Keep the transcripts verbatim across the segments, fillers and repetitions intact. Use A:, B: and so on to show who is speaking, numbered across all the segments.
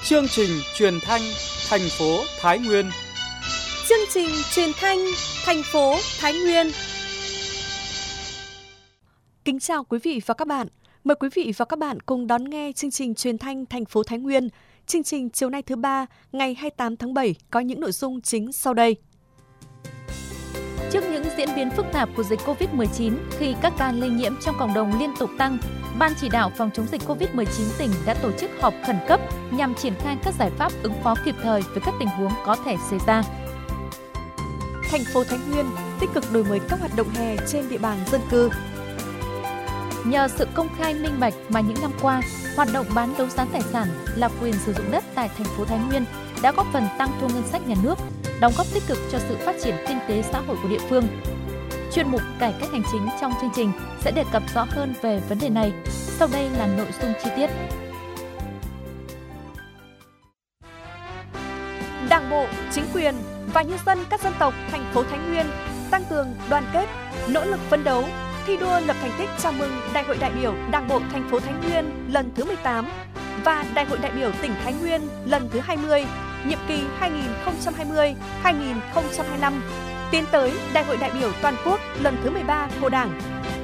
A: Chương trình truyền thanh thành phố Thái Nguyên.
B: Chương trình truyền thanh thành phố Thái Nguyên. Kính chào quý vị và các bạn. Mời quý vị và các bạn cùng đón nghe chương trình truyền thanh thành phố Thái Nguyên. Chương trình chiều nay thứ ba, ngày hai mươi tám tháng bảy có những nội dung chính sau đây.
C: Trước những diễn biến phức tạp của dịch covid mười chín khi các ca lây nhiễm trong cộng đồng liên tục tăng, Ban chỉ đạo phòng chống dịch covid mười chín tỉnh đã tổ chức họp khẩn cấp nhằm triển khai các giải pháp ứng phó kịp thời với các tình huống có thể xảy ra.
B: Thành phố Thái Nguyên tích cực đổi mới các hoạt động hè trên địa bàn dân cư.
C: Nhờ sự công khai minh bạch mà những năm qua, hoạt động bán đấu giá tài sản là quyền sử dụng đất tại thành phố Thái Nguyên đã góp phần tăng thu ngân sách nhà nước, đóng góp tích cực cho sự phát triển kinh tế xã hội của địa phương. Chuyên mục cải cách hành chính trong chương trình sẽ đề cập rõ hơn về vấn đề này. Sau đây là nội dung chi tiết.
B: Đảng bộ, chính quyền và nhân dân các dân tộc thành phố Thái Nguyên tăng cường đoàn kết, nỗ lực phấn đấu, thi đua lập thành tích chào mừng Đại hội đại biểu Đảng bộ thành phố Thái Nguyên lần thứ mười tám và Đại hội đại biểu tỉnh Thái Nguyên lần thứ hai mươi, nhiệm kỳ hai nghìn không trăm hai mươi đến hai nghìn không trăm hai mươi lăm, tiến tới Đại hội đại biểu toàn quốc lần thứ mười ba của Đảng.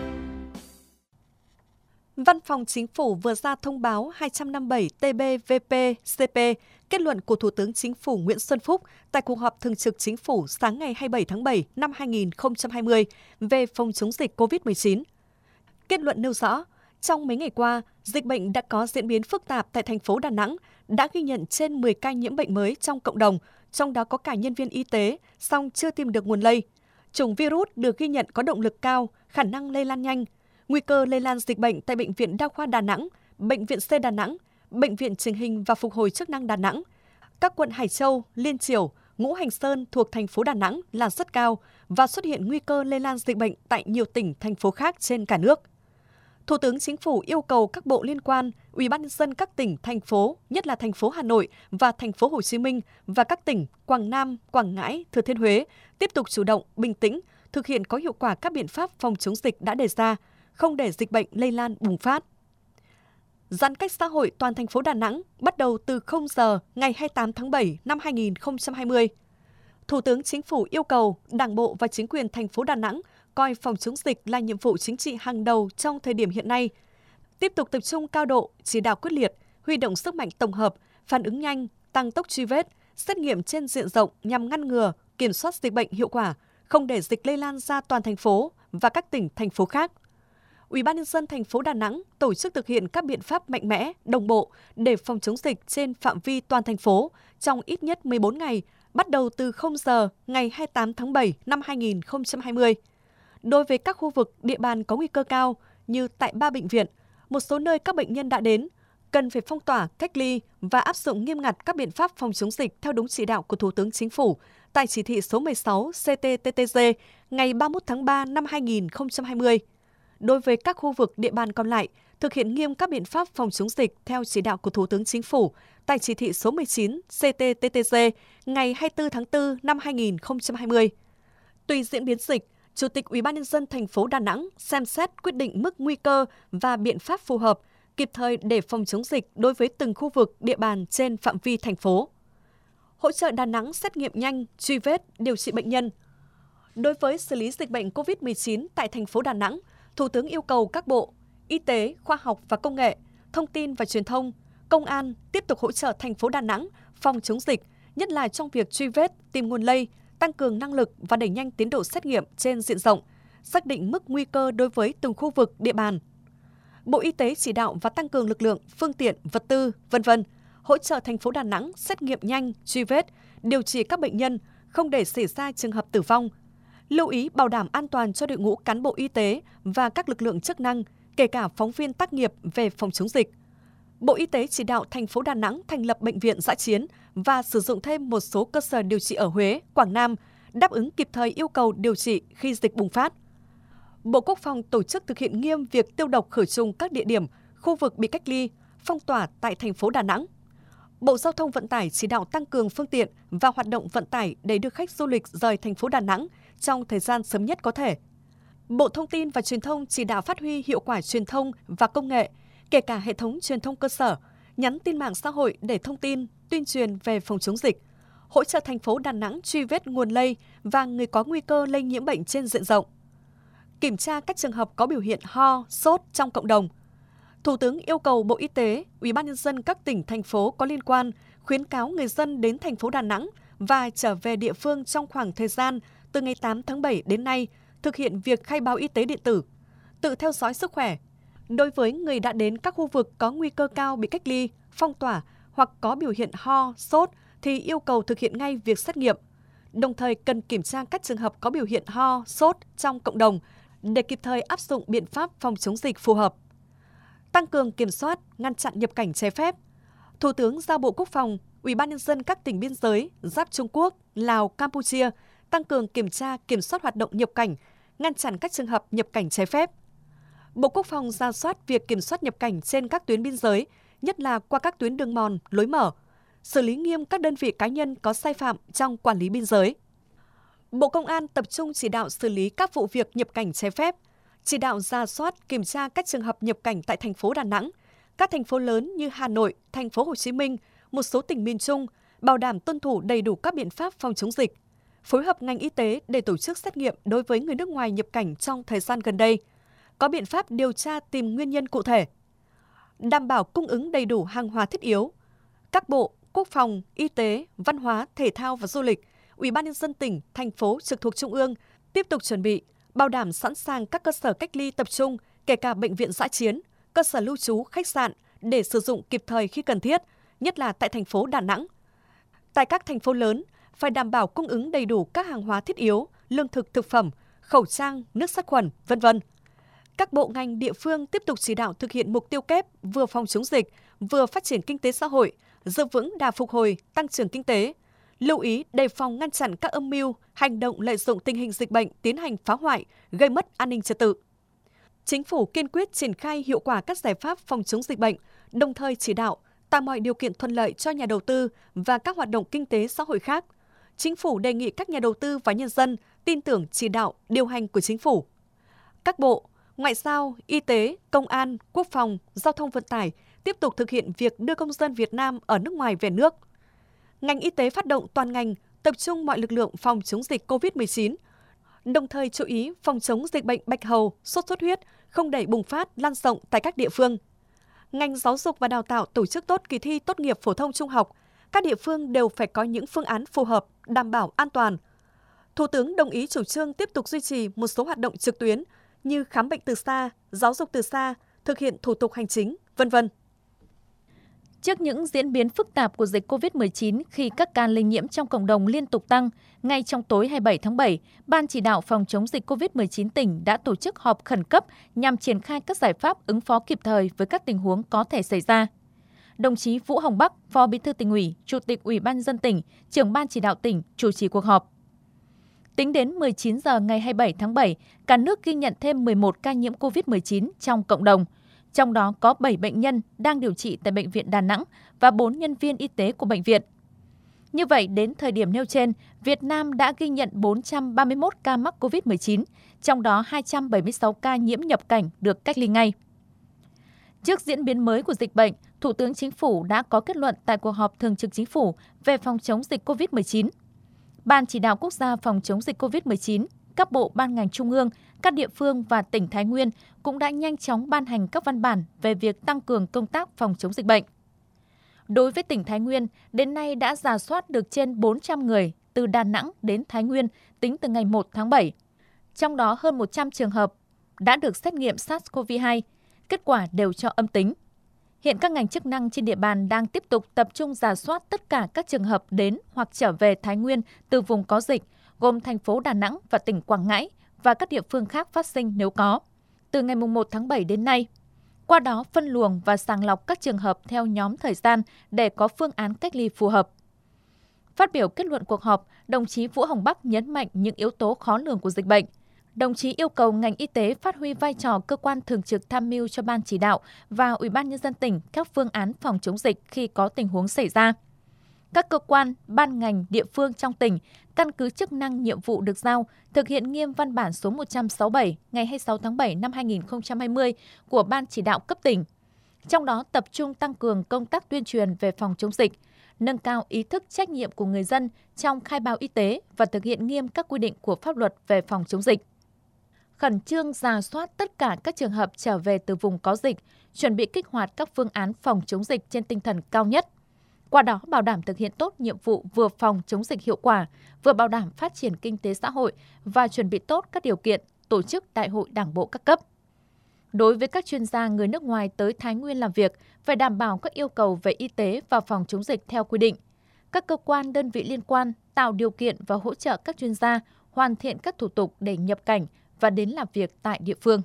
B: Văn phòng Chính phủ vừa ra thông báo hai trăm năm mươi bảy T B V P C P, kết luận của Thủ tướng Chính phủ Nguyễn Xuân Phúc tại cuộc họp thường trực Chính phủ sáng ngày hai mươi bảy tháng bảy năm hai nghìn không trăm hai mươi về phòng chống dịch covid mười chín. Kết luận nêu rõ, trong mấy ngày qua, dịch bệnh đã có diễn biến phức tạp tại thành phố Đà Nẵng, đã ghi nhận trên mười ca nhiễm bệnh mới trong cộng đồng, trong đó có cả nhân viên y tế, song chưa tìm được nguồn lây. Chủng virus được ghi nhận có động lực cao, khả năng lây lan nhanh. Nguy cơ lây lan dịch bệnh tại Bệnh viện Đa khoa Đà Nẵng, Bệnh viện C Đà Nẵng, Bệnh viện Chỉnh hình và Phục hồi chức năng Đà Nẵng, các quận Hải Châu, Liên Chiểu, Ngũ Hành Sơn thuộc thành phố Đà Nẵng là rất cao và xuất hiện nguy cơ lây lan dịch bệnh tại nhiều tỉnh, thành phố khác trên cả nước. Thủ tướng Chính phủ yêu cầu các bộ liên quan, Ủy ban nhân dân các tỉnh, thành phố, nhất là thành phố Hà Nội và thành phố Hồ Chí Minh và các tỉnh Quảng Nam, Quảng Ngãi, Thừa Thiên Huế tiếp tục chủ động, bình tĩnh, thực hiện có hiệu quả các biện pháp phòng chống dịch đã đề ra, không để dịch bệnh lây lan bùng phát. Giãn cách xã hội toàn thành phố Đà Nẵng bắt đầu từ không giờ ngày hai mươi tám tháng bảy năm hai nghìn không trăm hai mươi. Thủ tướng Chính phủ yêu cầu Đảng bộ và chính quyền thành phố Đà Nẵng coi phòng chống dịch là nhiệm vụ chính trị hàng đầu trong thời điểm hiện nay. Tiếp tục tập trung cao độ, chỉ đạo quyết liệt, huy động sức mạnh tổng hợp, phản ứng nhanh, tăng tốc truy vết, xét nghiệm trên diện rộng nhằm ngăn ngừa, kiểm soát dịch bệnh hiệu quả, không để dịch lây lan ra toàn thành phố và các tỉnh, thành phố khác. Ủy ban nhân dân thành phố Đà Nẵng tổ chức thực hiện các biện pháp mạnh mẽ, đồng bộ để phòng chống dịch trên phạm vi toàn thành phố trong ít nhất mười bốn ngày, bắt đầu từ không giờ ngày hai mươi tám tháng bảy năm hai nghìn không trăm hai mươi. Đối với các khu vực địa bàn có nguy cơ cao như tại ba bệnh viện, một số nơi các bệnh nhân đã đến, cần phải phong tỏa, cách ly và áp dụng nghiêm ngặt các biện pháp phòng chống dịch theo đúng chỉ đạo của Thủ tướng Chính phủ tại chỉ thị số mười sáu C T T T G ngày ba mươi mốt tháng ba năm hai nghìn không trăm hai mươi. Đối với các khu vực địa bàn còn lại, thực hiện nghiêm các biện pháp phòng chống dịch theo chỉ đạo của Thủ tướng Chính phủ tại chỉ thị số mười chín C T T T G ngày hai mươi tư tháng tư năm hai nghìn không trăm hai mươi. Tùy diễn biến dịch, Chủ tịch Ủy ban nhân dân thành phố Đà Nẵng xem xét quyết định mức nguy cơ và biện pháp phù hợp, kịp thời để phòng chống dịch đối với từng khu vực địa bàn trên phạm vi thành phố. Hỗ trợ Đà Nẵng xét nghiệm nhanh, truy vết, điều trị bệnh nhân. Đối với xử lý dịch bệnh covid mười chín tại thành phố Đà Nẵng, Thủ tướng yêu cầu các bộ Y tế, Khoa học và Công nghệ, Thông tin và Truyền thông, Công an tiếp tục hỗ trợ thành phố Đà Nẵng phòng chống dịch, nhất là trong việc truy vết, tìm nguồn lây, tăng cường năng lực và đẩy nhanh tiến độ xét nghiệm trên diện rộng, xác định mức nguy cơ đối với từng khu vực, địa bàn. Bộ Y tế chỉ đạo và tăng cường lực lượng, phương tiện, vật tư, vân vân, hỗ trợ thành phố Đà Nẵng xét nghiệm nhanh, truy vết, điều trị các bệnh nhân, không để xảy ra trường hợp tử vong. Lưu ý bảo đảm an toàn cho đội ngũ cán bộ y tế và các lực lượng chức năng, kể cả phóng viên tác nghiệp về phòng chống dịch. Bộ Y tế chỉ đạo thành phố Đà Nẵng thành lập bệnh viện dã chiến và sử dụng thêm một số cơ sở điều trị ở Huế, Quảng Nam, đáp ứng kịp thời yêu cầu điều trị khi dịch bùng phát. Bộ Quốc phòng tổ chức thực hiện nghiêm việc tiêu độc khử trùng các địa điểm, khu vực bị cách ly, phong tỏa tại thành phố Đà Nẵng. Bộ Giao thông Vận tải chỉ đạo tăng cường phương tiện và hoạt động vận tải để đưa khách du lịch rời thành phố Đà Nẵng trong thời gian sớm nhất có thể. Bộ Thông tin và Truyền thông chỉ đạo phát huy hiệu quả truyền thông và công nghệ, kể cả hệ thống truyền thông cơ sở, nhắn tin mạng xã hội để thông tin, tuyên truyền về phòng chống dịch, hỗ trợ thành phố Đà Nẵng truy vết nguồn lây và người có nguy cơ lây nhiễm bệnh trên diện rộng. Kiểm tra các trường hợp có biểu hiện ho, sốt trong cộng đồng. Thủ tướng yêu cầu Bộ Y tế, Ủy ban nhân dân các tỉnh, thành phố có liên quan khuyến cáo người dân đến thành phố Đà Nẵng và trở về địa phương trong khoảng thời gian từ ngày tám tháng bảy đến nay thực hiện việc khai báo y tế điện tử, tự theo dõi sức khỏe. Đối với người đã đến các khu vực có nguy cơ cao bị cách ly, phong tỏa hoặc có biểu hiện ho, sốt thì yêu cầu thực hiện ngay việc xét nghiệm. Đồng thời cần kiểm tra các trường hợp có biểu hiện ho, sốt trong cộng đồng để kịp thời áp dụng biện pháp phòng chống dịch phù hợp. Tăng cường kiểm soát, ngăn chặn nhập cảnh trái phép. Thủ tướng giao Bộ Quốc phòng, Ủy ban nhân dân các tỉnh biên giới giáp Trung Quốc, Lào, Campuchia tăng cường kiểm tra, kiểm soát hoạt động nhập cảnh, ngăn chặn các trường hợp nhập cảnh trái phép. Bộ Quốc phòng rà soát việc kiểm soát nhập cảnh trên các tuyến biên giới, nhất là qua các tuyến đường mòn, lối mở, xử lý nghiêm các đơn vị cá nhân có sai phạm trong quản lý biên giới. Bộ Công an tập trung chỉ đạo xử lý các vụ việc nhập cảnh trái phép, chỉ đạo rà soát, kiểm tra các trường hợp nhập cảnh tại thành phố Đà Nẵng, các thành phố lớn như Hà Nội, thành phố Hồ Chí Minh, một số tỉnh miền Trung, bảo đảm tuân thủ đầy đủ các biện pháp phòng chống dịch, phối hợp ngành y tế để tổ chức xét nghiệm đối với người nước ngoài nhập cảnh trong thời gian gần đây, có biện pháp điều tra tìm nguyên nhân cụ thể, đảm bảo cung ứng đầy đủ hàng hóa thiết yếu. Các bộ Quốc phòng, Y tế, Văn hóa, Thể thao và Du lịch, Ủy ban nhân dân tỉnh, thành phố trực thuộc Trung ương tiếp tục chuẩn bị, bảo đảm sẵn sàng các cơ sở cách ly tập trung, kể cả bệnh viện dã chiến, cơ sở lưu trú, khách sạn để sử dụng kịp thời khi cần thiết, nhất là tại thành phố Đà Nẵng. Tại các thành phố lớn, phải đảm bảo cung ứng đầy đủ các hàng hóa thiết yếu, lương thực thực phẩm, khẩu trang, nước sát khuẩn, vân vân. Các bộ ngành địa phương tiếp tục chỉ đạo thực hiện mục tiêu kép vừa phòng chống dịch, vừa phát triển kinh tế xã hội, giữ vững đà phục hồi, tăng trưởng kinh tế. Lưu ý đề phòng ngăn chặn các âm mưu, hành động lợi dụng tình hình dịch bệnh tiến hành phá hoại, gây mất an ninh trật tự. Chính phủ kiên quyết triển khai hiệu quả các giải pháp phòng chống dịch bệnh, đồng thời chỉ đạo tạo mọi điều kiện thuận lợi cho nhà đầu tư và các hoạt động kinh tế xã hội khác. Chính phủ đề nghị các nhà đầu tư và nhân dân tin tưởng chỉ đạo, điều hành của chính phủ. Các bộ, Ngoại giao, Y tế, Công an, Quốc phòng, Giao thông vận tải tiếp tục thực hiện việc đưa công dân Việt Nam ở nước ngoài về nước. Ngành y tế phát động toàn ngành tập trung mọi lực lượng phòng chống dịch cô vít mười chín, đồng thời chú ý phòng chống dịch bệnh bạch hầu, sốt xuất huyết không để bùng phát lan rộng tại các địa phương. Ngành giáo dục và đào tạo tổ chức tốt kỳ thi tốt nghiệp phổ thông trung học, các địa phương đều phải có những phương án phù hợp, đảm bảo an toàn. Thủ tướng đồng ý chủ trương tiếp tục duy trì một số hoạt động trực tuyến như khám bệnh từ xa, giáo dục từ xa, thực hiện thủ tục hành chính, vân vân.
C: Trước những diễn biến phức tạp của dịch cô vít mười chín khi các ca lây nhiễm trong cộng đồng liên tục tăng, ngay trong tối hai mươi bảy tháng bảy, Ban chỉ đạo phòng chống dịch cô vít mười chín tỉnh đã tổ chức họp khẩn cấp nhằm triển khai các giải pháp ứng phó kịp thời với các tình huống có thể xảy ra. Đồng chí Vũ Hồng Bắc, Phó Bí thư Tỉnh ủy, Chủ tịch Ủy ban nhân dân tỉnh, Trưởng Ban chỉ đạo tỉnh chủ trì cuộc họp. Tính đến mười chín giờ ngày hai mươi bảy tháng bảy, cả nước ghi nhận thêm mười một ca nhiễm cô vít mười chín trong cộng đồng. Trong đó có bảy bệnh nhân đang điều trị tại Bệnh viện Đà Nẵng và bốn nhân viên y tế của bệnh viện. Như vậy, đến thời điểm nêu trên, Việt Nam đã ghi nhận bốn trăm ba mươi mốt ca mắc cô vít mười chín, trong đó hai trăm bảy mươi sáu ca nhiễm nhập cảnh được cách ly ngay. Trước diễn biến mới của dịch bệnh, Thủ tướng Chính phủ đã có kết luận tại cuộc họp Thường trực Chính phủ về phòng chống dịch cô vít mười chín. Ban chỉ đạo quốc gia phòng chống dịch cô vít mười chín, các bộ ban ngành trung ương, các địa phương và tỉnh Thái Nguyên cũng đã nhanh chóng ban hành các văn bản về việc tăng cường công tác phòng chống dịch bệnh. Đối với tỉnh Thái Nguyên, đến nay đã rà soát được trên bốn trăm người từ Đà Nẵng đến Thái Nguyên tính từ ngày một tháng bảy. Trong đó hơn một trăm trường hợp đã được xét nghiệm SARS-xê o vê hai, kết quả đều cho âm tính. Hiện các ngành chức năng trên địa bàn đang tiếp tục tập trung rà soát tất cả các trường hợp đến hoặc trở về Thái Nguyên từ vùng có dịch, gồm thành phố Đà Nẵng và tỉnh Quảng Ngãi và các địa phương khác phát sinh nếu có, từ ngày một tháng bảy đến nay. Qua đó phân luồng và sàng lọc các trường hợp theo nhóm thời gian để có phương án cách ly phù hợp. Phát biểu kết luận cuộc họp, đồng chí Vũ Hồng Bắc nhấn mạnh những yếu tố khó lường của dịch bệnh. Đồng chí yêu cầu ngành y tế phát huy vai trò cơ quan thường trực tham mưu cho Ban chỉ đạo và Ủy ban nhân dân tỉnh các phương án phòng chống dịch khi có tình huống xảy ra. Các cơ quan, ban ngành, địa phương trong tỉnh căn cứ chức năng nhiệm vụ được giao, thực hiện nghiêm văn bản số một trăm sáu mươi bảy ngày hai mươi sáu tháng bảy năm hai nghìn không trăm hai mươi của Ban chỉ đạo cấp tỉnh. trong đó tập trung tăng cường công tác tuyên truyền về phòng chống dịch, nâng cao ý thức trách nhiệm của người dân trong khai báo y tế và thực hiện nghiêm các quy định của pháp luật về phòng chống dịch. Khẩn trương rà soát tất cả các trường hợp trở về từ vùng có dịch, chuẩn bị kích hoạt các phương án phòng chống dịch trên tinh thần cao nhất. Qua đó bảo đảm thực hiện tốt nhiệm vụ vừa phòng chống dịch hiệu quả, vừa bảo đảm phát triển kinh tế xã hội và chuẩn bị tốt các điều kiện tổ chức đại hội đảng bộ các cấp. Đối với các chuyên gia người nước ngoài tới Thái Nguyên làm việc, phải đảm bảo các yêu cầu về y tế và phòng chống dịch theo quy định. Các cơ quan đơn vị liên quan tạo điều kiện và hỗ trợ các chuyên gia hoàn thiện các thủ tục để nhập cảnh và đến làm việc tại địa phương.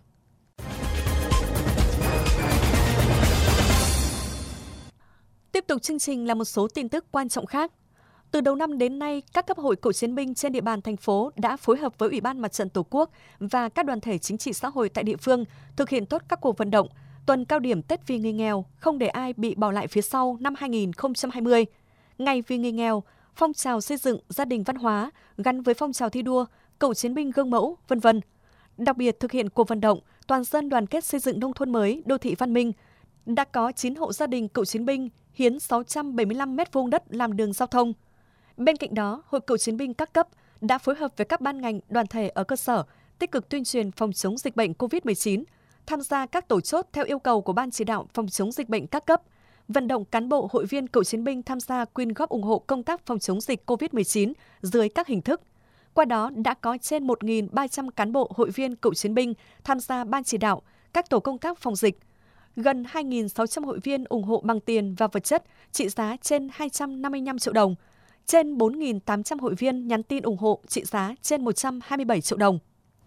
B: Tiếp tục chương trình là một số tin tức quan trọng khác. Từ đầu năm đến nay, các cấp hội cựu chiến binh trên địa bàn thành phố đã phối hợp với Ủy ban Mặt trận Tổ quốc và các đoàn thể chính trị xã hội tại địa phương thực hiện tốt các cuộc vận động, tuần cao điểm Tết vì người nghèo, không để ai bị bỏ lại phía sau năm hai nghìn không trăm hai mươi, Ngày vì người nghèo, phong trào xây dựng gia đình văn hóa gắn với phong trào thi đua, cựu chiến binh gương mẫu, vân vân. Đặc biệt thực hiện cuộc vận động toàn dân đoàn kết xây dựng nông thôn mới, đô thị văn minh, đã có chín hộ gia đình cựu chiến binh hiến sáu trăm bảy mươi lăm mét vuông đất làm đường giao thông. Bên cạnh đó, Hội cựu chiến binh các cấp đã phối hợp với các ban ngành, đoàn thể ở cơ sở tích cực tuyên truyền phòng chống dịch bệnh cô vít mười chín, tham gia các tổ chốt theo yêu cầu của Ban chỉ đạo phòng chống dịch bệnh các cấp, vận động cán bộ hội viên cựu chiến binh tham gia quyên góp ủng hộ công tác phòng chống dịch cô vít mười chín dưới các hình thức. Qua đó đã có trên một nghìn ba trăm cán bộ hội viên cựu chiến binh tham gia ban chỉ đạo, các tổ công tác phòng dịch. Gần hai nghìn sáu trăm hội viên ủng hộ bằng tiền và vật chất trị giá trên hai trăm năm mươi lăm triệu đồng. Trên bốn nghìn tám trăm hội viên nhắn tin ủng hộ trị giá trên một trăm hai mươi bảy triệu đồng.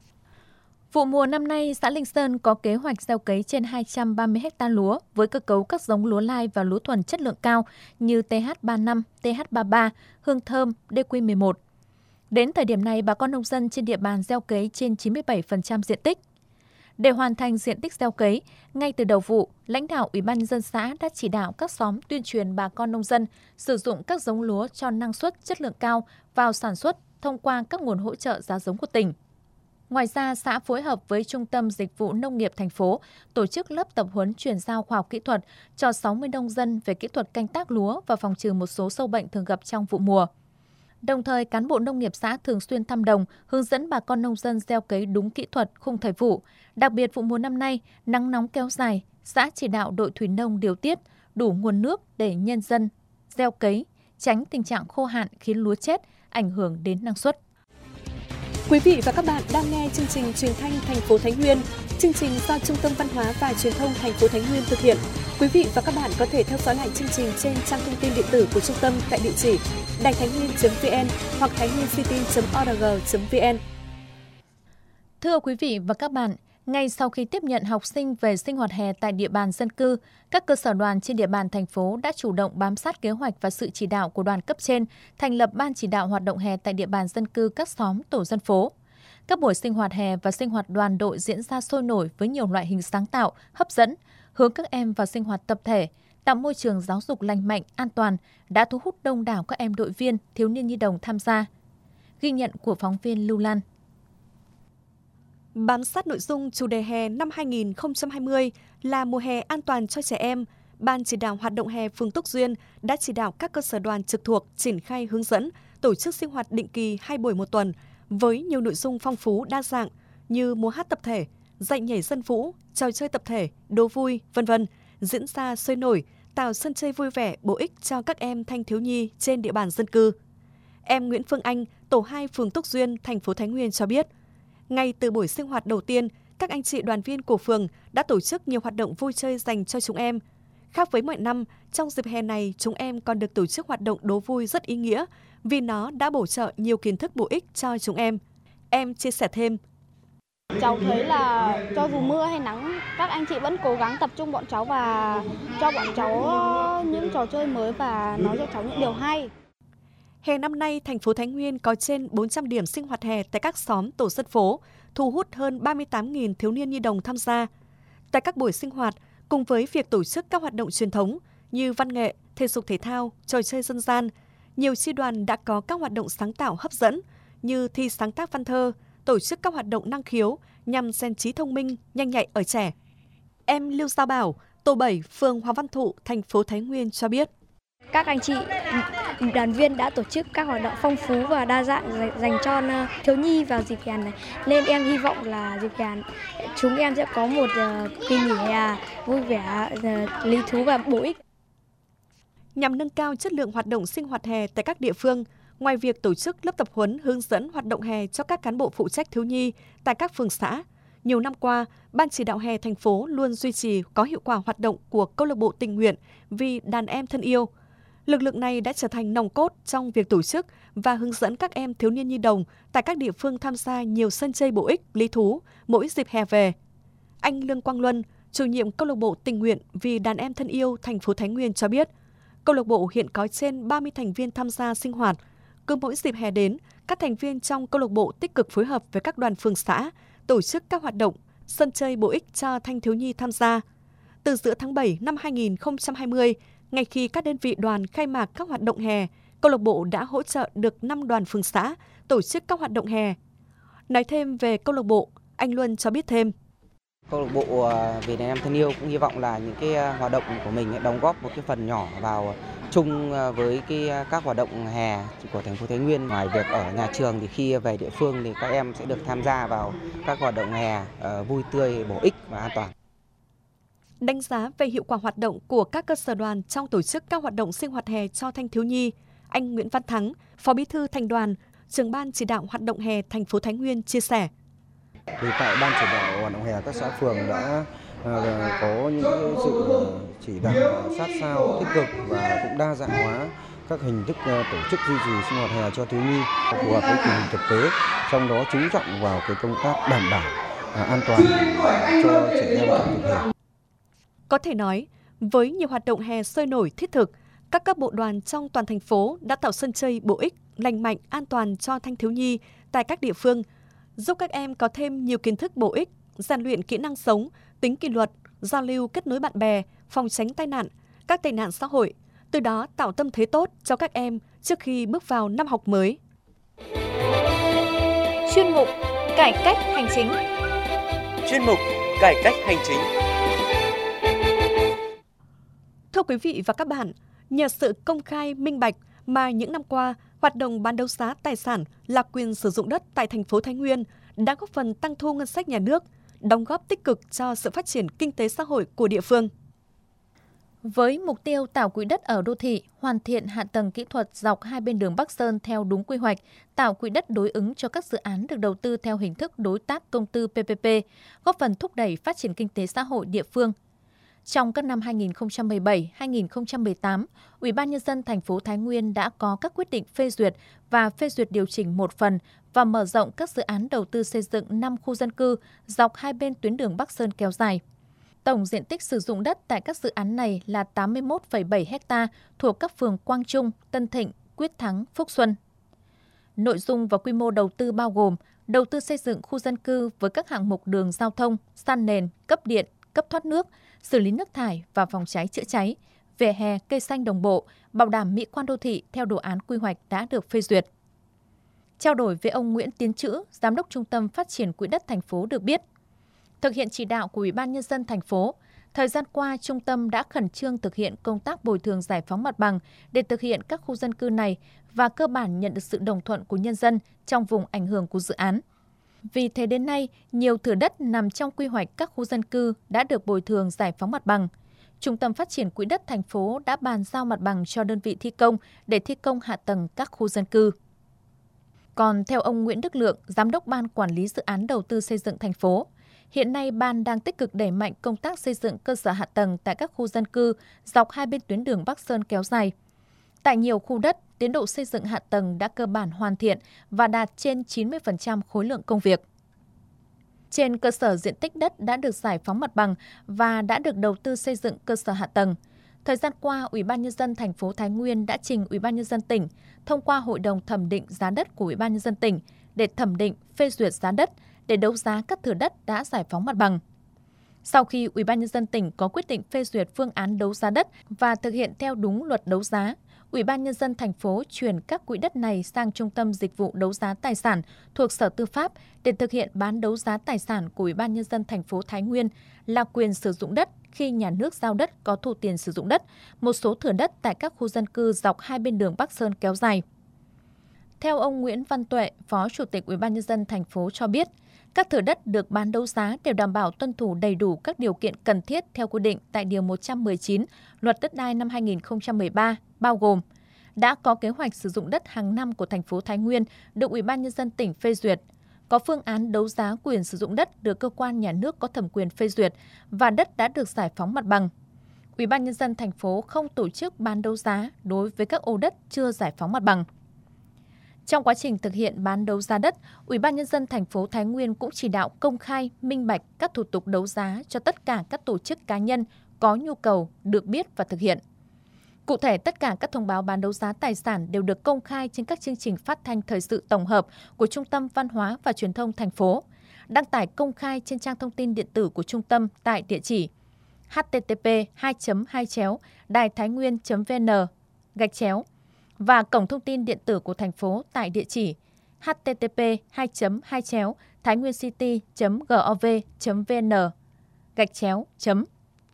C: Vụ mùa năm nay, xã Linh Sơn có kế hoạch gieo cấy trên hai trăm ba mươi héc ta lúa với cơ cấu các giống lúa lai và lúa thuần chất lượng cao như T H ba mươi lăm, T H ba mươi ba, Hương Thơm, D Q mười một. Đến thời điểm này, bà con nông dân trên địa bàn gieo cấy trên chín mươi bảy phần trăm diện tích. Để hoàn thành diện tích gieo cấy, ngay từ đầu vụ, lãnh đạo Ủy ban nhân dân xã đã chỉ đạo các xóm tuyên truyền bà con nông dân sử dụng các giống lúa cho năng suất chất lượng cao vào sản xuất thông qua các nguồn hỗ trợ giá giống của tỉnh. Ngoài ra, xã phối hợp với Trung tâm Dịch vụ Nông nghiệp thành phố tổ chức lớp tập huấn chuyển giao khoa học kỹ thuật cho sáu mươi nông dân về kỹ thuật canh tác lúa và phòng trừ một số sâu bệnh thường gặp trong vụ mùa. Đồng thời, cán bộ nông nghiệp xã thường xuyên thăm đồng, hướng dẫn bà con nông dân gieo cấy đúng kỹ thuật, khung thời vụ. Đặc biệt vụ mùa năm nay, nắng nóng kéo dài, xã chỉ đạo đội thủy nông điều tiết đủ nguồn nước để nhân dân gieo cấy, tránh tình trạng khô hạn khiến lúa chết, ảnh hưởng đến năng suất.
B: Quý vị và các bạn đang nghe chương trình truyền thanh thành phố Thái Nguyên. Chương trình do Trung tâm Văn hóa và Truyền thông thành phố Thái Nguyên thực hiện. Quý vị và các bạn có thể theo dõi lại chương trình trên trang thông tin điện tử của trung tâm tại địa chỉ đài thái nguyên chấm vn hoặc thái nguyên city chấm org chấm vn.
C: Thưa quý vị và các bạn, ngay sau khi tiếp nhận học sinh về sinh hoạt hè tại địa bàn dân cư, các cơ sở đoàn trên địa bàn thành phố đã chủ động bám sát kế hoạch và sự chỉ đạo của đoàn cấp trên, thành lập ban chỉ đạo hoạt động hè tại địa bàn dân cư các xóm, tổ dân phố. Các buổi sinh hoạt hè và sinh hoạt đoàn đội diễn ra sôi nổi với nhiều loại hình sáng tạo, hấp dẫn, hướng các em vào sinh hoạt tập thể, tạo môi trường giáo dục lành mạnh, an toàn, đã thu hút đông đảo các em đội viên, thiếu niên nhi đồng tham gia. Ghi nhận của phóng viên Lưu Lan.
B: Bám sát nội dung chủ đề hè năm hai nghìn không trăm hai mươi là mùa hè an toàn cho trẻ em, Ban chỉ đạo hoạt động hè phường Túc Duyên đã chỉ đạo các cơ sở đoàn trực thuộc triển khai hướng dẫn, tổ chức sinh hoạt định kỳ hai buổi một tuần với nhiều nội dung phong phú đa dạng như múa hát tập thể, dạy nhảy dân vũ, trò chơi tập thể, đố vui, vân vân diễn ra sôi nổi, tạo sân chơi vui vẻ bổ ích cho các em thanh thiếu nhi trên địa bàn dân cư. Em Nguyễn Phương Anh, tổ hai phường Túc Duyên, thành phố Thái Nguyên cho biết, ngay từ buổi sinh hoạt đầu tiên, các anh chị đoàn viên của phường đã tổ chức nhiều hoạt động vui chơi dành cho chúng em. Khác với mọi năm, trong dịp hè này, chúng em còn được tổ chức hoạt động đố vui rất ý nghĩa vì nó đã bổ trợ nhiều kiến thức bổ ích cho chúng em. Em chia sẻ thêm.
D: Cháu thấy là cho dù mưa hay nắng, các anh chị vẫn cố gắng tập trung bọn cháu và cho bọn cháu những trò chơi mới và nói cho cháu những điều hay.
B: Hè năm nay, thành phố Thái Nguyên có trên bốn trăm điểm sinh hoạt hè tại các xóm, tổ dân phố, thu hút hơn ba mươi tám nghìn thiếu niên nhi đồng tham gia. Tại các buổi sinh hoạt, cùng với việc tổ chức các hoạt động truyền thống như văn nghệ, thể dục thể thao, trò chơi dân gian, nhiều chi đoàn đã có các hoạt động sáng tạo hấp dẫn như thi sáng tác văn thơ, tổ chức các hoạt động năng khiếu nhằm rèn trí thông minh, nhanh nhạy ở trẻ. Em Lưu Gia Bảo, Tổ bảy, phường Hoàng Văn Thụ, thành phố Thái Nguyên cho biết.
E: Các anh chị đoàn viên đã tổ chức các hoạt động phong phú và đa dạng dành cho thiếu nhi vào dịp hè này. Nên em hy vọng là dịp hè chúng em sẽ có một kỳ nghỉ hè vui vẻ, lý thú và bổ ích.
B: Nhằm nâng cao chất lượng hoạt động sinh hoạt hè tại các địa phương, ngoài việc tổ chức lớp tập huấn hướng dẫn hoạt động hè cho các cán bộ phụ trách thiếu nhi tại các phường xã, nhiều năm qua, Ban chỉ đạo hè thành phố luôn duy trì có hiệu quả hoạt động của câu lạc bộ tình nguyện vì đàn em thân yêu. Lực lượng này đã trở thành nòng cốt trong việc tổ chức và hướng dẫn các em thiếu niên nhi đồng tại các địa phương tham gia nhiều sân chơi bổ ích, lý thú mỗi dịp hè về. Anh Lương Quang Luân, chủ nhiệm câu lạc bộ tình nguyện vì đàn em thân yêu thành phố Thái Nguyên cho biết, câu lạc bộ hiện có trên ba mươi thành viên tham gia sinh hoạt. Cứ mỗi dịp hè đến, các thành viên trong câu lạc bộ tích cực phối hợp với các đoàn phường xã, tổ chức các hoạt động, sân chơi bổ ích cho thanh thiếu nhi tham gia. Từ giữa tháng bảy năm hai nghìn không trăm hai mươi, ngay khi các đơn vị đoàn khai mạc các hoạt động hè, câu lạc bộ đã hỗ trợ được năm đoàn phường xã tổ chức các hoạt động hè. Nói thêm về câu lạc bộ, anh Luân cho biết thêm.
F: Câu lạc bộ vì đàn em thân yêu cũng hy vọng là những cái hoạt động của mình đóng góp một cái phần nhỏ vào chung với cái các hoạt động hè của thành phố Thái Nguyên. Ngoài việc ở nhà trường thì khi về địa phương thì các em sẽ được tham gia vào các hoạt động hè vui tươi, bổ ích và an toàn.
B: Đánh giá về hiệu quả hoạt động của các cơ sở đoàn trong tổ chức các hoạt động sinh hoạt hè cho thanh thiếu nhi, anh Nguyễn Văn Thắng, Phó Bí thư Thành đoàn, trưởng ban chỉ đạo hoạt động hè thành phố Thái Nguyên chia sẻ.
G: Thì tại ban chỉ đạo hoạt động hè các xã phường đã uh, có những sự chỉ đạo sát sao, tích cực và cũng đa dạng hóa các hình thức uh, tổ chức duy trì sinh hoạt hè cho thiếu nhi phù hợp với tình hình thực tế, trong đó chú trọng vào cái công tác đảm bảo uh, an toàn cho trẻ em trong dịp hè.
B: Có thể nói, với nhiều hoạt động hè sôi nổi thiết thực, các cấp bộ đoàn trong toàn thành phố đã tạo sân chơi bổ ích, lành mạnh, an toàn cho thanh thiếu nhi tại các địa phương, giúp các em có thêm nhiều kiến thức bổ ích, rèn luyện kỹ năng sống, tính kỷ luật, giao lưu kết nối bạn bè, phòng tránh tai nạn, các tệ nạn xã hội, từ đó tạo tâm thế tốt cho các em trước khi bước vào năm học mới.
C: Chuyên mục Cải cách hành chính.
A: Chuyên mục Cải cách hành chính.
B: Thưa quý vị và các bạn, nhờ sự công khai minh bạch mà những năm qua, hoạt động bán đấu giá tài sản là quyền sử dụng đất tại thành phố Thái Nguyên đã góp phần tăng thu ngân sách nhà nước, đóng góp tích cực cho sự phát triển kinh tế xã hội của địa phương.
C: Với mục tiêu tạo quỹ đất ở đô thị, hoàn thiện hạ tầng kỹ thuật dọc hai bên đường Bắc Sơn theo đúng quy hoạch, tạo quỹ đất đối ứng cho các dự án được đầu tư theo hình thức đối tác công tư pê pê pê, góp phần thúc đẩy phát triển kinh tế xã hội địa phương. Trong các năm hai nghìn không trăm mười bảy đến hai nghìn không trăm mười tám, Ủy ban Nhân dân thành phố Thái Nguyên đã có các quyết định phê duyệt và phê duyệt điều chỉnh một phần và mở rộng các dự án đầu tư xây dựng năm khu dân cư dọc hai bên tuyến đường Bắc Sơn kéo dài. Tổng diện tích sử dụng đất tại các dự án này là tám mươi mốt phẩy bảy héc ta thuộc các phường Quang Trung, Tân Thịnh, Quyết Thắng, Phúc Xuân. Nội dung và quy mô đầu tư bao gồm đầu tư xây dựng khu dân cư với các hạng mục đường giao thông, san nền, cấp điện, cấp thoát nước, xử lý nước thải và phòng cháy chữa cháy, vỉa hè, cây xanh đồng bộ, bảo đảm mỹ quan đô thị theo đồ án quy hoạch đã được phê duyệt. Trao đổi với ông Nguyễn Tiến Trữ, Giám đốc Trung tâm Phát triển Quỹ đất thành phố được biết, thực hiện chỉ đạo của Ủy ban Nhân dân thành phố, thời gian qua trung tâm đã khẩn trương thực hiện công tác bồi thường giải phóng mặt bằng để thực hiện các khu dân cư này và cơ bản nhận được sự đồng thuận của nhân dân trong vùng ảnh hưởng của dự án. Vì thế đến nay, nhiều thửa đất nằm trong quy hoạch các khu dân cư đã được bồi thường giải phóng mặt bằng. Trung tâm Phát triển Quỹ đất thành phố đã bàn giao mặt bằng cho đơn vị thi công để thi công hạ tầng các khu dân cư. Còn theo ông Nguyễn Đức Lượng, Giám đốc Ban Quản lý Dự án Đầu tư Xây dựng thành phố, hiện nay Ban đang tích cực đẩy mạnh công tác xây dựng cơ sở hạ tầng tại các khu dân cư dọc hai bên tuyến đường Bắc Sơn kéo dài. Tại nhiều khu đất, tiến độ xây dựng hạ tầng đã cơ bản hoàn thiện và đạt trên chín mươi phần trăm khối lượng công việc. Trên cơ sở diện tích đất đã được giải phóng mặt bằng và đã được đầu tư xây dựng cơ sở hạ tầng, thời gian qua, Ủy ban Nhân dân thành phố Thái Nguyên đã trình Ủy ban Nhân dân tỉnh thông qua Hội đồng thẩm định giá đất của Ủy ban Nhân dân tỉnh để thẩm định phê duyệt giá đất để đấu giá các thửa đất đã giải phóng mặt bằng. Sau khi Ủy ban Nhân dân tỉnh có quyết định phê duyệt phương án đấu giá đất và thực hiện theo đúng luật đấu giá, Ủy ban Nhân dân thành phố chuyển các quỹ đất này sang Trung tâm Dịch vụ Đấu giá Tài sản thuộc Sở Tư pháp để thực hiện bán đấu giá tài sản của Ủy ban Nhân dân thành phố Thái Nguyên là quyền sử dụng đất, khi nhà nước giao đất có thu tiền sử dụng đất, một số thửa đất tại các khu dân cư dọc hai bên đường Bắc Sơn kéo dài. Theo ông Nguyễn Văn Tuệ, Phó Chủ tịch Ủy ban nhân dân thành phố cho biết, các thửa đất được bán đấu giá đều đảm bảo tuân thủ đầy đủ các điều kiện cần thiết theo quy định tại Điều một trăm mười chín Luật Đất đai năm hai nghìn không trăm mười ba, bao gồm đã có kế hoạch sử dụng đất hàng năm của thành phố Thái Nguyên được Ủy ban nhân dân tỉnh phê duyệt, có phương án đấu giá quyền sử dụng đất được cơ quan nhà nước có thẩm quyền phê duyệt và đất đã được giải phóng mặt bằng. Ủy ban nhân dân thành phố không tổ chức bán đấu giá đối với các ô đất chưa giải phóng mặt bằng. Trong quá trình thực hiện bán đấu giá đất, Ủy ban nhân dân thành phố Thái Nguyên cũng chỉ đạo công khai, minh bạch các thủ tục đấu giá cho tất cả các tổ chức cá nhân có nhu cầu được biết và thực hiện. Cụ thể, tất cả các thông báo bán đấu giá tài sản đều được công khai trên các chương trình phát thanh thời sự tổng hợp của Trung tâm Văn hóa và Truyền thông thành phố, đăng tải công khai trên trang thông tin điện tử của trung tâm tại địa chỉ h t t p hai chấm hai chéo đài thái nguyên chấm v n gạch chéo và cổng thông tin điện tử của thành phố tại địa chỉ h t t p hai chấm hai chéo thái nguyên city chấm gov chấm v n gạch chéo chấm.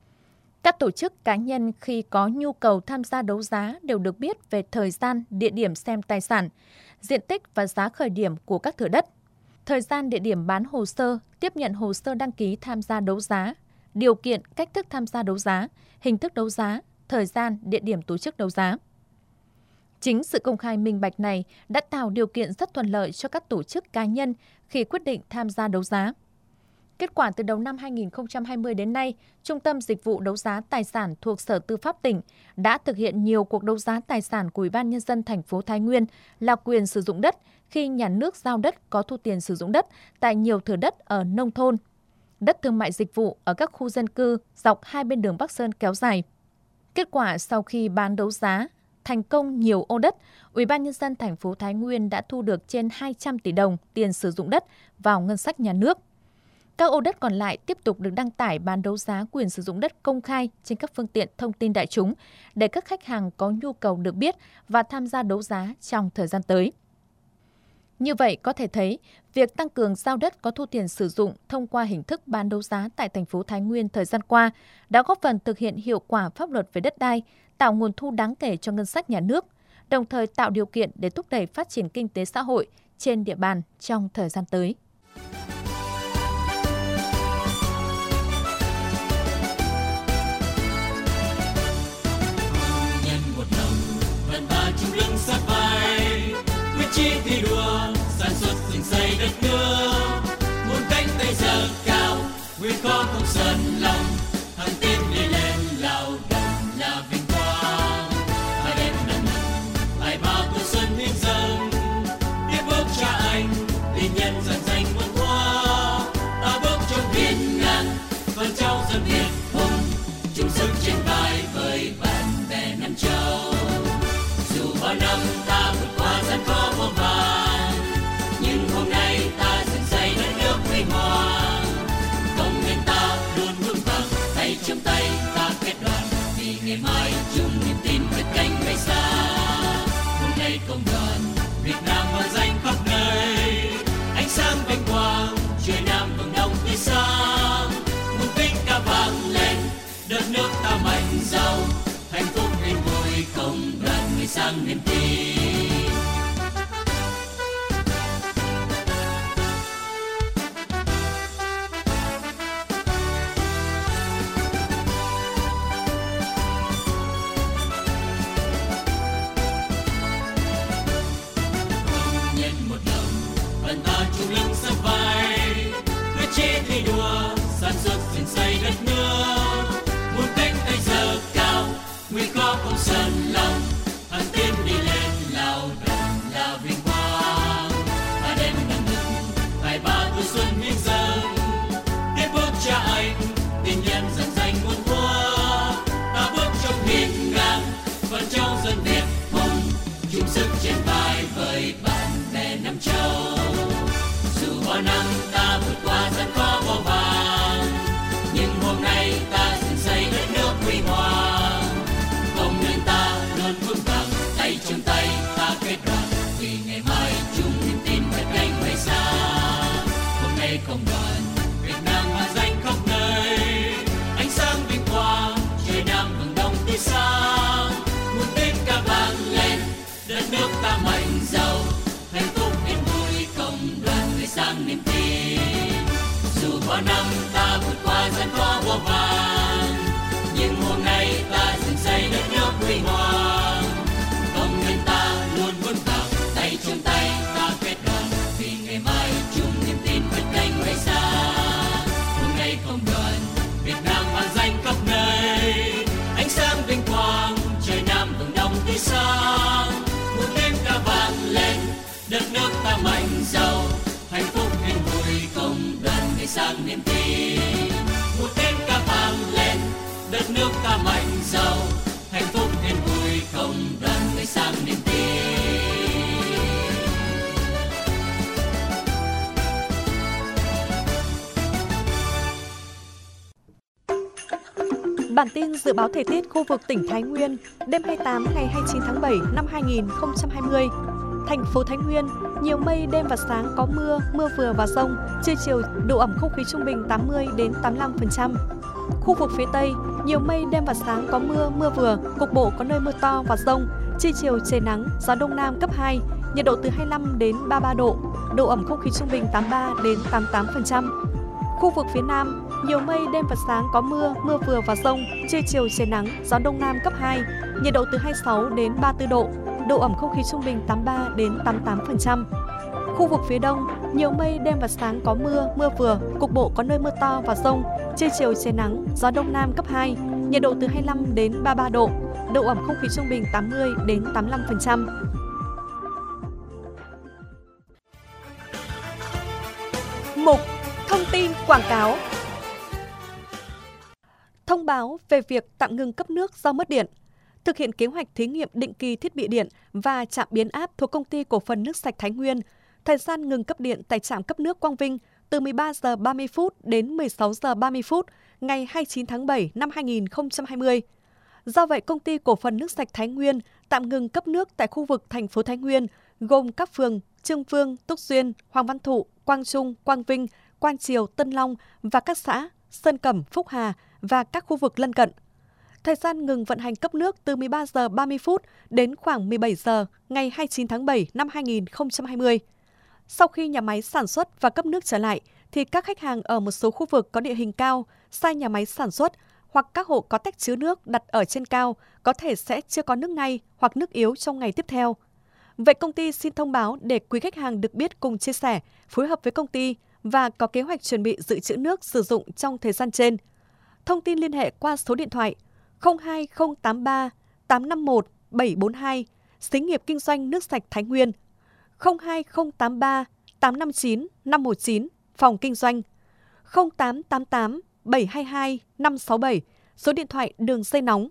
C: Các tổ chức cá nhân khi có nhu cầu tham gia đấu giá đều được biết về thời gian, địa điểm xem tài sản, diện tích và giá khởi điểm của các thửa đất, thời gian, địa điểm bán hồ sơ, tiếp nhận hồ sơ đăng ký tham gia đấu giá, điều kiện, cách thức tham gia đấu giá, hình thức đấu giá, thời gian, địa điểm tổ chức đấu giá. Chính sự công khai minh bạch này đã tạo điều kiện rất thuận lợi cho các tổ chức cá nhân khi quyết định tham gia đấu giá. Kết quả từ đầu năm hai nghìn không trăm hai mươi đến nay, Trung tâm Dịch vụ Đấu giá Tài sản thuộc Sở Tư pháp tỉnh đã thực hiện nhiều cuộc đấu giá tài sản của Ủy ban nhân dân thành phố Thái Nguyên là quyền sử dụng đất khi nhà nước giao đất có thu tiền sử dụng đất tại nhiều thửa đất ở nông thôn, đất thương mại dịch vụ ở các khu dân cư dọc hai bên đường Bắc Sơn kéo dài. Kết quả sau khi bán đấu giá thành công nhiều ô đất, Ủy ban nhân dân thành phố Thái Nguyên đã thu được trên hai trăm tỷ đồng tiền sử dụng đất vào ngân sách nhà nước. Các ô đất còn lại tiếp tục được đăng tải bán đấu giá quyền sử dụng đất công khai trên các phương tiện thông tin đại chúng để các khách hàng có nhu cầu được biết và tham gia đấu giá trong thời gian tới. Như vậy có thể thấy, việc tăng cường giao đất có thu tiền sử dụng thông qua hình thức bán đấu giá tại thành phố Thái Nguyên thời gian qua đã góp phần thực hiện hiệu quả pháp luật về đất đai, tạo nguồn thu đáng kể cho ngân sách nhà nước, đồng thời tạo điều kiện để thúc đẩy phát triển kinh tế xã hội trên địa bàn trong thời gian tới.
H: sát vai quyết chí thi đua sản xuất dựng xây đất nước, muôn cánh tay giơ cao nguyện có không sơn lòng, thẳng tiến đi lên lao động là vinh quang. Ai đẹp nặng ai bao tuổi xuân hiến dâng, tiếp bước cha anh tình nhân dần danh muôn hoa. Ta bước trong hiên ngang con cháu dân Việt hùng, chung sức trên vai với bạn bè Nam Châu. Dù bao năm ta vượt qua gian khó vô vàn, nhưng hôm nay ta dựng xây đất nước huy hoàng. Công nên ta luôn vững vàng, tay trong tay ta kết đoàn, vì ngày mai chung niềm tin vượt cánh bay xa. Hôm nay công đoàn Việt Nam vang danh khắp nơi, ánh sáng vinh quang trời Nam vầng đông tươi sáng. Một vinh ca vang lên, đất nước ta mạnh giàu, hạnh phúc yên vui công đoàn người sang niềm tin. Nhân một lòng, đoàn ta chung lưng sát vai, quyết chí thi đua, sản xuất dựng xây đất nước, muôn cánh tay giơ cao, nguy khó không sơn lòng, thẳng tiến đi lên. giàu, hạnh phúc niềm vui cộng đoàn người sang niềm tin.
B: Bản tin dự báo thời tiết khu vực tỉnh Thái Nguyên, đêm hai mươi tám ngày hai mươi chín tháng bảy năm hai nghìn không trăm hai mươi. Thành phố Thái Nguyên, nhiều mây, đêm và sáng có mưa, mưa vừa và dông, trưa chiều độ ẩm không khí trung bình tám mươi đến tám mươi lăm phần trăm. Khu vực phía Tây, nhiều mây, đêm và sáng có mưa, mưa vừa, cục bộ có nơi mưa to và dông, trưa chiều trời nắng, gió đông nam cấp hai, nhiệt độ từ hai mươi lăm đến ba mươi ba độ, độ ẩm không khí trung bình tám mươi ba đến tám mươi tám phần trăm. Khu vực phía Nam, nhiều mây, đêm và sáng có mưa, mưa vừa và dông, trưa chiều trời nắng, gió đông nam cấp hai, nhiệt độ từ hai mươi sáu đến ba mươi tư độ, độ ẩm không khí trung bình tám mươi ba đến tám mươi tám phần trăm. Khu vực phía Đông, nhiều mây, đêm và sáng có mưa, mưa vừa, cục bộ có nơi mưa to và dông, trưa chiều trời nắng, gió đông nam cấp hai, nhiệt độ từ hai mươi lăm đến ba mươi ba độ, độ ẩm không khí trung bình tám mươi đến tám mươi lăm phần trăm. Mục Thông tin quảng cáo. Thông báo về việc tạm ngừng cấp nước do mất điện. Thực hiện kế hoạch thí nghiệm định kỳ thiết bị điện và trạm biến áp thuộc Công ty Cổ phần Nước sạch Thái Nguyên. Thời gian ngừng cấp điện tại trạm cấp nước Quang Vinh từ mười ba giờ ba mươi phút đến mười sáu giờ ba mươi phút ngày hai mươi chín tháng bảy năm hai nghìn không trăm hai mươi. Do vậy, Công ty Cổ phần Nước sạch Thái Nguyên tạm ngừng cấp nước tại khu vực thành phố Thái Nguyên, gồm các phường Trương Vương, Túc Xuyên, Hoàng Văn Thụ, Quang Trung, Quang Vinh, Quang Triều, Tân Long và các xã Sơn Cẩm, Phúc Hà và các khu vực lân cận. Thời gian ngừng vận hành cấp nước từ mười ba giờ ba mươi phút đến khoảng mười bảy giờ ngày hai mươi chín tháng bảy năm hai nghìn không trăm hai mươi. Sau khi nhà máy sản xuất và cấp nước trở lại, thì các khách hàng ở một số khu vực có địa hình cao, sai nhà máy sản xuất hoặc các hộ có tách chứa nước đặt ở trên cao có thể sẽ chưa có nước ngay hoặc nước yếu trong ngày tiếp theo. Vậy công ty xin thông báo để quý khách hàng được biết cùng chia sẻ, phối hợp với công ty và có kế hoạch chuẩn bị dự trữ nước sử dụng trong thời gian trên. Thông tin liên hệ qua số điện thoại không hai không tám ba tám năm một bảy bốn hai, Xí nghiệp Kinh doanh Nước sạch Thái Nguyên, không hai không tám ba tám năm chín năm một chín, Phòng Kinh doanh, không tám tám tám bảy hai hai năm sáu bảy, số điện thoại đường dây nóng.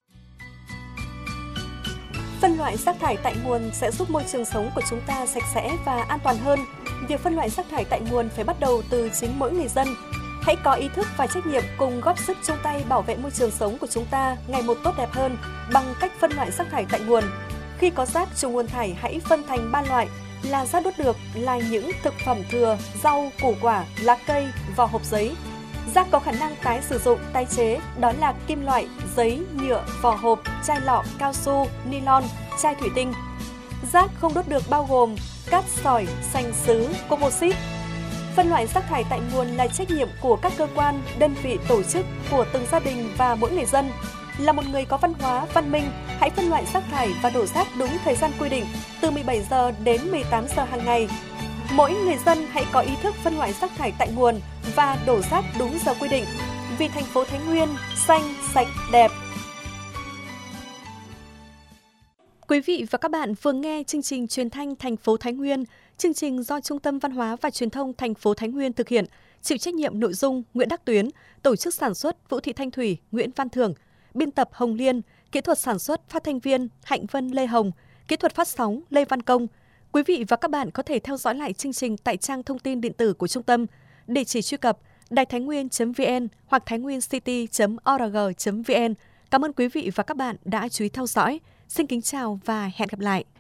B: Phân loại rác thải tại nguồn sẽ giúp môi trường sống của chúng ta sạch sẽ và an toàn hơn. Việc phân loại rác thải tại nguồn phải bắt đầu từ chính mỗi người dân. Hãy có ý thức và trách nhiệm cùng góp sức chung tay bảo vệ môi trường sống của chúng ta ngày một tốt đẹp hơn bằng cách phân loại rác thải tại nguồn. Khi có rác chủ nguồn thải hãy phân thành ba loại là rác đốt được là những thực phẩm thừa, rau, củ quả, lá cây, vỏ hộp giấy. Rác có khả năng tái sử dụng, tái chế đó là kim loại, giấy, nhựa, vỏ hộp, chai lọ, cao su, nylon, chai thủy tinh. Rác không đốt được bao gồm cát sỏi, sành sứ, composite. Phân loại rác thải tại nguồn là trách nhiệm của các cơ quan, đơn vị, tổ chức, của từng gia đình và mỗi người dân. Là một người có văn hóa, văn minh, hãy phân loại rác thải và đổ rác đúng thời gian quy định, từ mười bảy giờ đến mười tám giờ hàng ngày. Mỗi người dân hãy có ý thức phân loại rác thải tại nguồn và đổ rác đúng giờ quy định. Vì thành phố Thái Nguyên xanh, sạch, đẹp. Quý vị và các bạn vừa nghe chương trình truyền thanh thành phố Thái Nguyên, chương trình do Trung tâm Văn hóa và Truyền thông thành phố Thái Nguyên thực hiện, chịu trách nhiệm nội dung Nguyễn Đắc Tuyến, tổ chức sản xuất Vũ Thị Thanh Thủy, Nguyễn Văn Thưởng, biên tập Hồng Liên, kỹ thuật sản xuất phát thanh viên Hạnh Vân Lê Hồng, kỹ thuật phát sóng Lê Văn Công. Quý vị và các bạn có thể theo dõi lại chương trình tại trang thông tin điện tử của trung tâm, địa chỉ truy cập đài thái nguyên chấm vn hoặc thái nguyên city chấm org chấm vn. Cảm ơn quý vị và các bạn đã chú ý theo dõi. Xin kính chào và hẹn gặp lại.